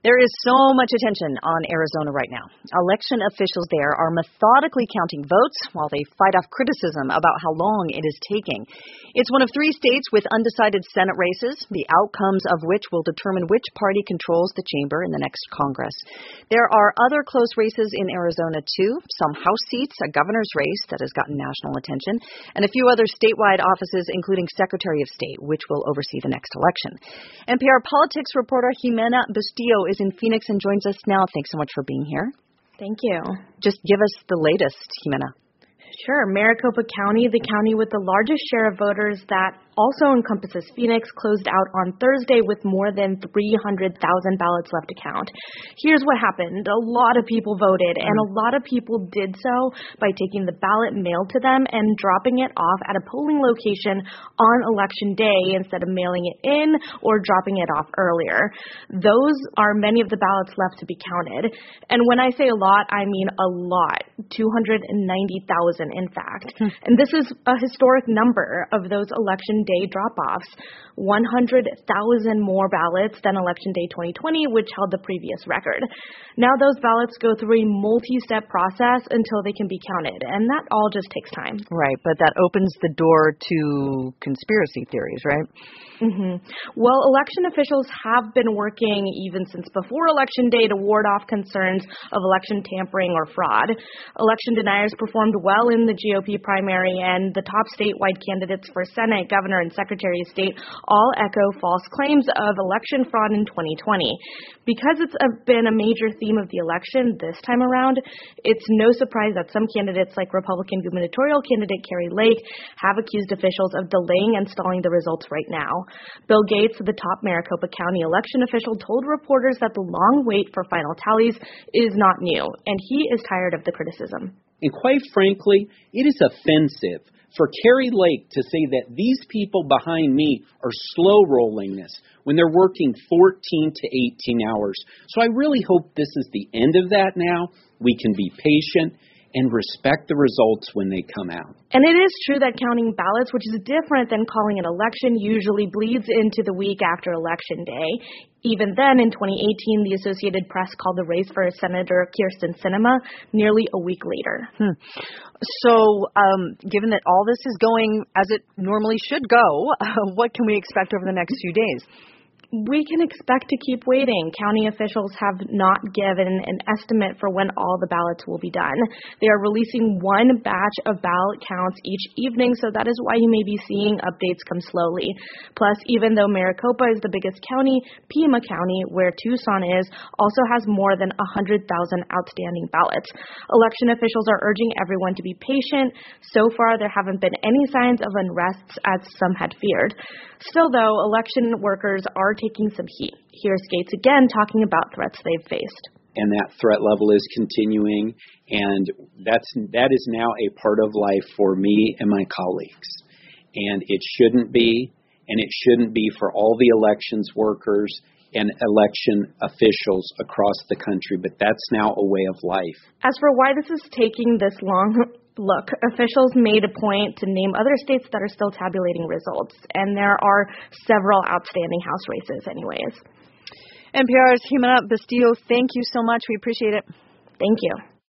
There is so much attention on Arizona right now. Election officials there are methodically counting votes while they fight off criticism about how long it is taking. It's one of 3 states with undecided Senate races, the outcomes of which will determine which party controls the chamber in the next Congress. There are other close races in Arizona, too, some House seats, a governor's race that has gotten national attention, and a few other statewide offices, including Secretary of State, which will oversee the next election. NPR politics reporter Jimena Bustillo is in Phoenix and joins us now. Thanks so much for being here. Thank you. Just give us the latest, Jimena. Sure. Maricopa County, the county with the largest share of voters that also encompasses Phoenix, closed out on Thursday with more than 300,000 ballots left to count. Here's what happened. A lot of people voted, and a lot of people did so by taking the ballot mailed to them and dropping it off at a polling location on Election Day instead of mailing it in or dropping it off earlier. Those are many of the ballots left to be counted. And when I say a lot, I mean a lot. 290,000, in fact. And this is a historic number of those Election Day drop-offs, 100,000 more ballots than Election Day 2020, which held the previous record. Now those ballots go through a multi-step process until they can be counted, and that all just takes time. Right, but that opens the door to conspiracy theories, right? Well, election officials have been working even since before Election Day to ward off concerns of election tampering or fraud. Election deniers performed well in the GOP primary, and the top statewide candidates for Senate, Governor, and Secretary of State all echo false claims of election fraud in 2020. Because it's been a major theme of the election this time around, it's no surprise that some candidates, like Republican gubernatorial candidate Kari Lake, have accused officials of delaying and stalling the results right now. Bill Gates, the top Maricopa County election official, told reporters that the long wait for final tallies is not new, and he is tired of the criticism. And quite frankly, it is offensive for Kari Lake to say that these people behind me are slow-rolling this when they're working 14 to 18 hours. So I really hope this is the end of that now. We can be patient and respect the results when they come out. And it is true that counting ballots, which is different than calling an election, usually bleeds into the week after Election Day. Even then, in 2018, the Associated Press called the race for Senator Kyrsten Sinema nearly a week later. So, given that all this is going as it normally should go, what can we expect over the next few days? We can expect to keep waiting. County officials have not given an estimate for when all the ballots will be done. They are releasing one batch of ballot counts each evening, so that is why you may be seeing updates come slowly. Plus, even though Maricopa is the biggest county, Pima County, where Tucson is, also has more than 100,000 outstanding ballots. Election officials are urging everyone to be patient. So far, there haven't been any signs of unrest, as some had feared. Still, though, election workers are taking some heat. Here's Gates again talking about threats they've faced. And that threat level is continuing, and that is now a part of life for me and my colleagues. And it shouldn't be, and it shouldn't be for all the elections workers and election officials across the country, but that's now a way of life. As for why this is taking this long, look, officials made a point to name other states that are still tabulating results, and there are several outstanding House races anyways. NPR's Jimena Bustillo, thank you so much. We appreciate it. Thank you.